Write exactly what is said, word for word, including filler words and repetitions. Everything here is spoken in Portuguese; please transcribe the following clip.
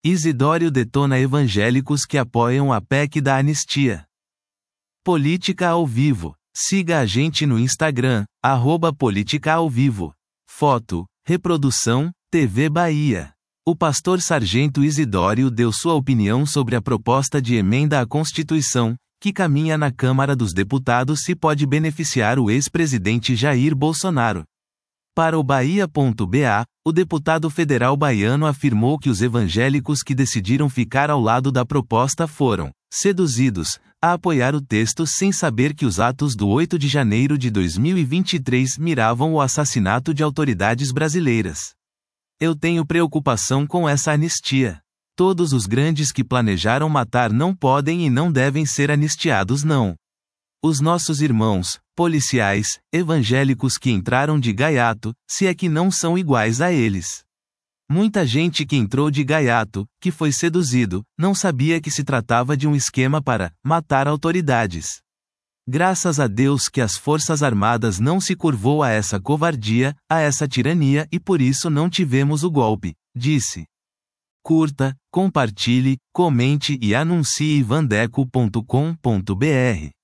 Isidório detona evangélicos que apoiam a P E C da anistia. Política ao vivo. Siga a gente no Instagram, arroba Política ao Vivo. Foto, reprodução, T V Bahia. O pastor Sargento Isidório deu sua opinião sobre a proposta de emenda à Constituição, que caminha na Câmara dos Deputados e pode beneficiar o ex-presidente Jair Bolsonaro. Para o Bahia ponto B A, o deputado federal baiano afirmou que os evangélicos que decidiram ficar ao lado da proposta foram seduzidos a apoiar o texto sem saber que os atos do oito de janeiro de dois mil e vinte e três miravam o assassinato de autoridades brasileiras. Eu tenho preocupação com essa anistia. Todos os grandes que planejaram matar não podem e não devem ser anistiados não. Os nossos irmãos, policiais, evangélicos que entraram de gaiato, se é que não são iguais a eles. Muita gente que entrou de gaiato, que foi seduzido, não sabia que se tratava de um esquema para matar autoridades. Graças a Deus que as Forças Armadas não se curvou a essa covardia, a essa tirania e por isso não tivemos o golpe, disse. Curta, compartilhe, comente e anuncie vandeco ponto com ponto br.